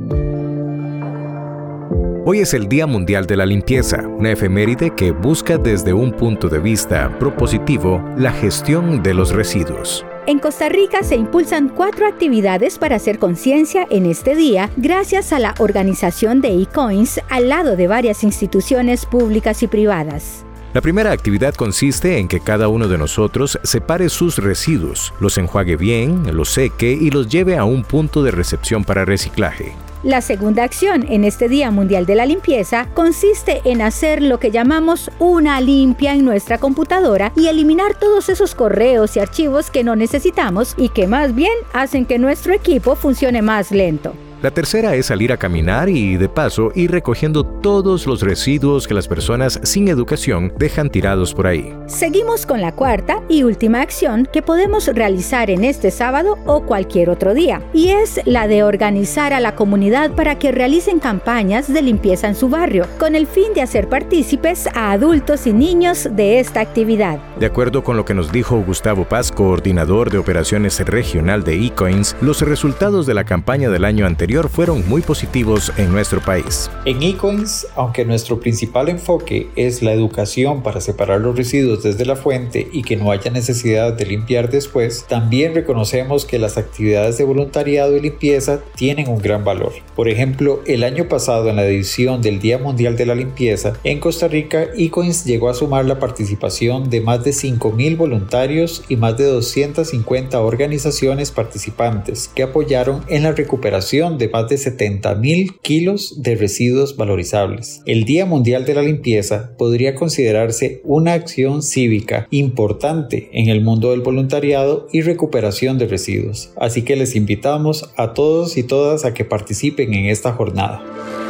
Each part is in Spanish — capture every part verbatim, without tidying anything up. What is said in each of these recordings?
Hoy es el Día Mundial de la Limpieza, una efeméride que busca desde un punto de vista propositivo la gestión de los residuos. En Costa Rica se impulsan cuatro actividades para hacer conciencia en este día gracias a la organización de eCoins al lado de varias instituciones públicas y privadas. La primera actividad consiste en que cada uno de nosotros separe sus residuos, los enjuague bien, los seque y los lleve a un punto de recepción para reciclaje. La segunda acción en este Día Mundial de la Limpieza consiste en hacer lo que llamamos una limpia en nuestra computadora y eliminar todos esos correos y archivos que no necesitamos y que más bien hacen que nuestro equipo funcione más lento. La tercera es salir a caminar y, de paso, ir recogiendo todos los residuos que las personas sin educación dejan tirados por ahí. Seguimos con la cuarta y última acción que podemos realizar en este sábado o cualquier otro día, y es la de organizar a la comunidad para que realicen campañas de limpieza en su barrio, con el fin de hacer partícipes a adultos y niños de esta actividad. De acuerdo con lo que nos dijo Gustavo Paz, coordinador de operaciones regional de eCoins, los resultados de la campaña del año anterior fueron muy positivos en nuestro país. En eCoins, aunque nuestro principal enfoque es la educación para separar los residuos desde la fuente y que no haya necesidad de limpiar después, también reconocemos que las actividades de voluntariado y limpieza tienen un gran valor. Por ejemplo, el año pasado en la edición del Día Mundial de la Limpieza, en Costa Rica, eCoins llegó a sumar la participación de más de cinco mil voluntarios y más de doscientas cincuenta organizaciones participantes que apoyaron en la recuperación de más de setenta mil kilos de residuos valorizables. El Día Mundial de la Limpieza podría considerarse una acción cívica importante en el mundo del voluntariado y recuperación de residuos, así que les invitamos a todos y todas a que participen en esta jornada.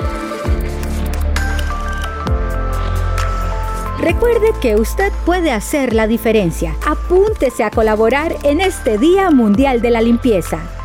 Recuerde que usted puede hacer la diferencia. Apúntese a colaborar en este Día Mundial de la Limpieza.